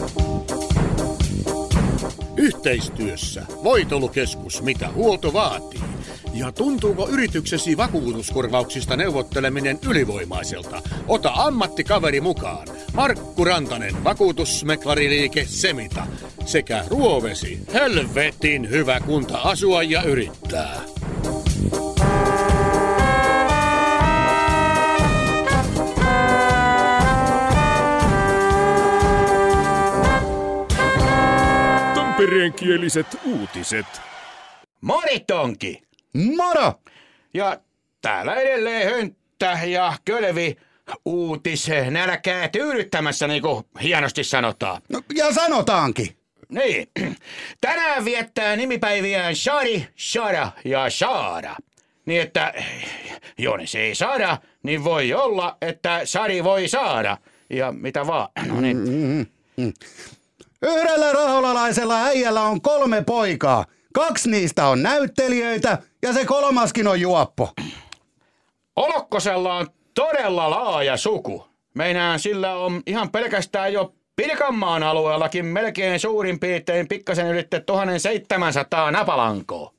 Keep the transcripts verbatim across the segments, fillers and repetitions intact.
Yhteistyössä Voitelukeskus, mitä huolto vaatii. Ja tuntuuko yrityksesi vakuutuskorvauksista neuvotteleminen ylivoimaiselta? Ota ammattikaveri mukaan. Markku Rantanen, vakuutusmeklariliike Semita. Sekä Ruovesi, helvetin hyvä kunta asua ja yrittää. Tampereenkieliset uutiset. Moritonki! Moro! Ja täällä edelleen hönttä ja kölvi uutis nälkää tyydyttämässä, niin kuin hienosti sanotaan. No, ja sanotaankin. Niin. Tänään viettää nimipäiviään Shari, Shara ja Shaara. Niin että, jos ei saada, niin voi olla, että Shari voi saada. Ja mitä vaan. No niin. Mm-hmm. Yhdellä raholalaisella äijällä on kolme poikaa. Kaksi niistä on näyttelijöitä ja se kolmaskin on juoppo. Olokkosella on todella laaja suku. Meinaan sillä on ihan pelkästään jo Pirkanmaan alueellakin melkein suurin piirtein pikkasen ylitte tuhatseitsemänsataa napalankoa.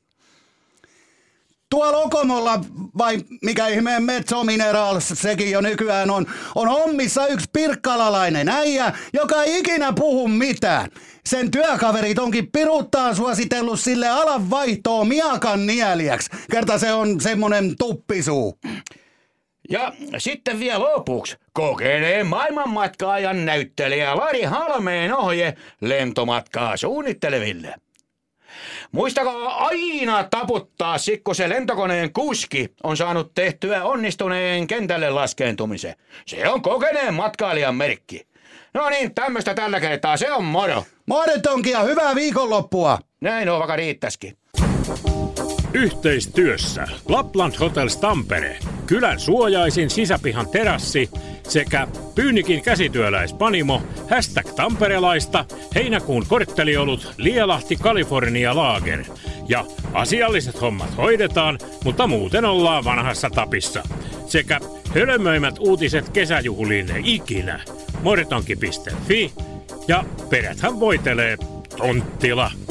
Tuolla Okomolla, vai mikä ihmeen Metso Minerals sekin jo nykyään on, on hommissa yksi pirkkalalainen äijä, joka ei ikinä puhu mitään. Sen työkaverit onkin piruttaan suositellut sille alan vaihtoa miakan nieliäksi, kerta se on semmonen tuppisuu. Ja sitten vielä lopuksi kokeneen maailmanmatkaajan näyttelijä Lari Halmeen ohje lentomatkaa suunnitteleville. Muistakaa aina taputtaa, kun se lentokoneen kuski on saanut tehtyä onnistuneen kentälle laskeentumisen. Se on kokeneen matkailijan merkki. No niin, tämmöistä tällä kertaa. Se on moro. Morotonkin ja hyvää viikonloppua. Näin on, vaikka riittäisikin. Yhteistyössä Lapland Hotels Tampere, kylän suojaisin sisäpihan terassi sekä Pyynikin käsityöläispanimo, hashtag tamperelaista, heinäkuun kortteliolut Lielahti California Lager. Ja asialliset hommat hoidetaan, mutta muuten ollaan vanhassa tapissa. Sekä hölmöimät uutiset kesäjuhliin ikinä. Moritonki piste fi ja peräthän voitelee Tonttila.